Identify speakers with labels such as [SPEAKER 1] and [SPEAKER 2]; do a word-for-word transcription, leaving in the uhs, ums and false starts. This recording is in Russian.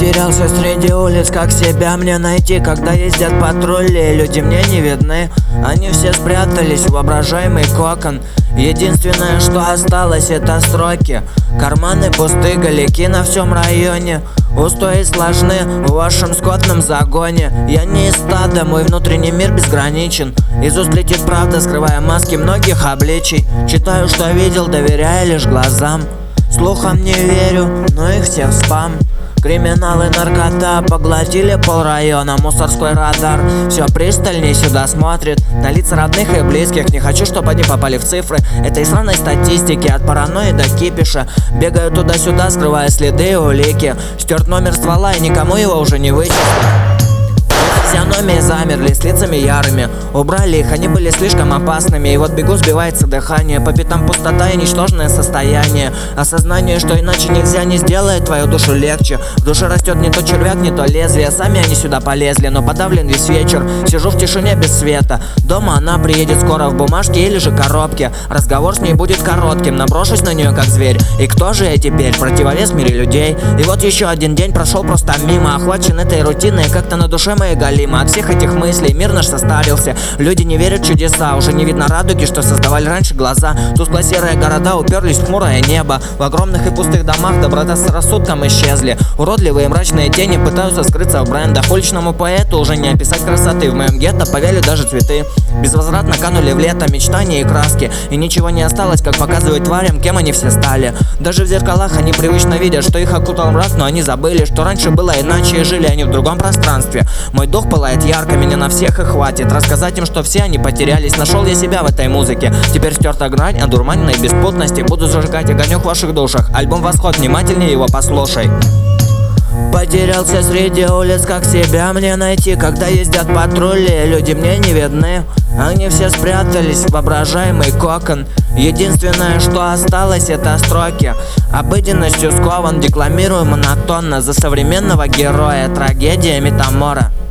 [SPEAKER 1] Потерялся среди улиц, как себя мне найти, когда ездят патрули, люди мне не видны. Они все спрятались в воображаемый кокон. Единственное, что осталось, это строки. Карманы пусты, галики на всем районе. Устои сложны в вашем скотном загоне. Я не из стада, мой внутренний мир безграничен. Из уст летит правда, скрывая маски многих обличий. Читаю, что видел, доверяя лишь глазам. Слухам не верю, но их все в спам. Криминал и наркота поглотили полрайона. Мусорской радар все пристальней сюда смотрит. На лица родных и близких. Не хочу, чтобы они попали в цифры этой сраной статистики. От паранойи до кипиша. Бегаю туда-сюда, скрывая следы и улики. Стерт номер ствола, и никому его уже не вычислить. Физиономии замерли с лицами ярыми. Убрали их, они были слишком опасными. И вот бегу, сбивается дыхание. По пятам пустота и ничтожное состояние. Осознание, что иначе нельзя, не сделает твою душу легче. В душе растет не то червяк, не то лезвие. Сами они сюда полезли, но подавлен весь вечер. Сижу в тишине без света. Дома она приедет скоро в бумажке или же коробке. Разговор с ней будет коротким. Наброшусь на нее как зверь. И кто же я теперь? Противовес в мире людей. И вот еще один день прошел просто мимо. Охвачен этой рутиной, как-то на душе моей галимы. От всех этих мыслей мир наш состарился. Люди не верят в чудеса. Уже не видно радуги, что создавали раньше глаза. Тускло-серые города уперлись в хмурое небо. В огромных и пустых домах доброта с рассудком исчезли. Уродливые мрачные тени пытаются скрыться в брендах. Уличному поэту уже не описать красоты. В моем гетто повели даже цветы. Безвозвратно канули в лето мечтания и краски. И ничего не осталось, как показывают тварям, кем они все стали. Даже в зеркалах они привычно видят, что их окутал мрак, но они забыли, что раньше было иначе, и жили они в другом пространстве. Мой дух пылает ярко, меня на всех и хватит. Рассказать им, что все они потерялись. Нашел я себя в этой музыке. Теперь стерта грань одурманенной беспутности. Буду зажигать огонек в ваших душах. Альбом «Восход», внимательнее его послушай. Потерялся среди улиц, как себя мне найти, когда ездят патрули, люди мне не видны. Они все спрятались в воображаемый кокон. Единственное, что осталось, это строки. Обыденностью скован, декламирую монотонно. За современного героя трагедия Метамора.